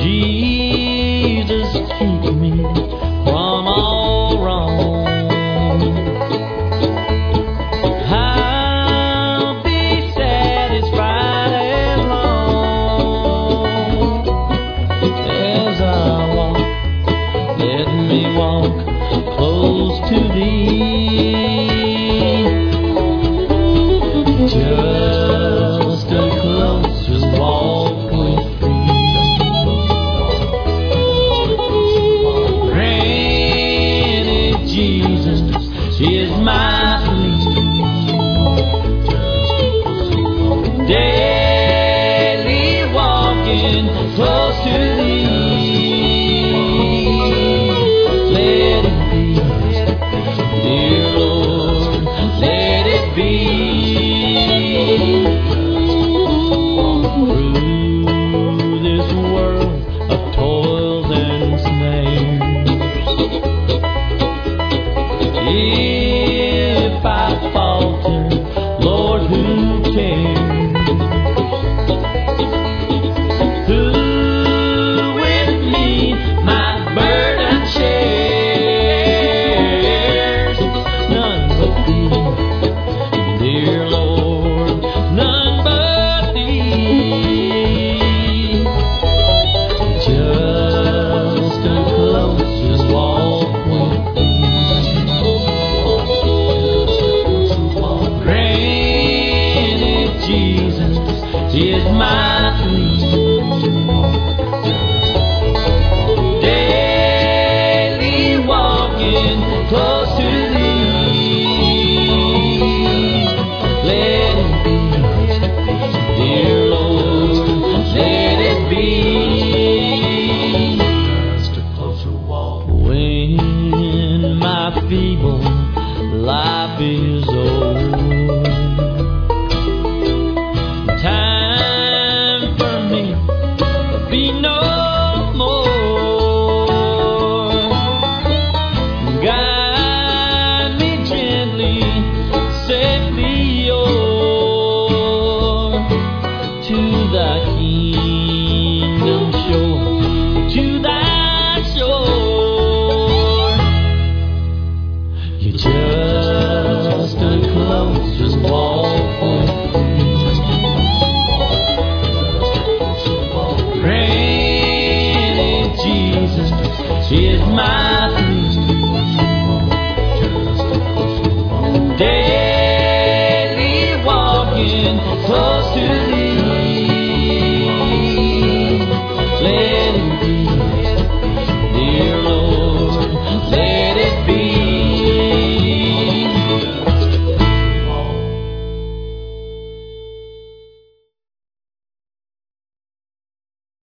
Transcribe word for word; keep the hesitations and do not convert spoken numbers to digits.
Jesus, keep me from all wrong. I'll be satisfied and long as I walk. Let me walk close to Thee. Just a closer walk with Thee. Granted, Jesus is my plea. Daily walking close to Thee. Let it be, dear Lord, let it be. Through this world of toils and snares, if I falter, Lord, who cares? Who with me my burden shares? None but Thee, dear Lord, none but Thee. Just a closer walk with Thee. Granted, Jesus is my plea. Daily walking close to Thee. Let it be, dear Lord, let it be. Just a closer walk. When my feeble life is over, time for me be no more. Guide me gently, safely o'er to Thy kingdom shore, to Thy shore. You're just a closer walk with Thee. Granted, Jesus is my